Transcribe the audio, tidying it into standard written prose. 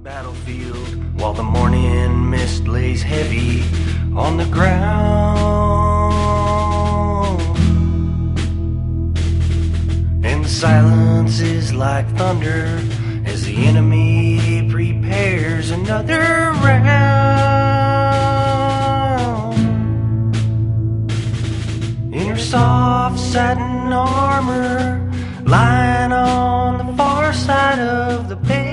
battlefield while the morning mist lays heavy on the ground, and the silence is like thunder as the enemy prepares another round. In her soft satin armor, lying on the far side of the bed,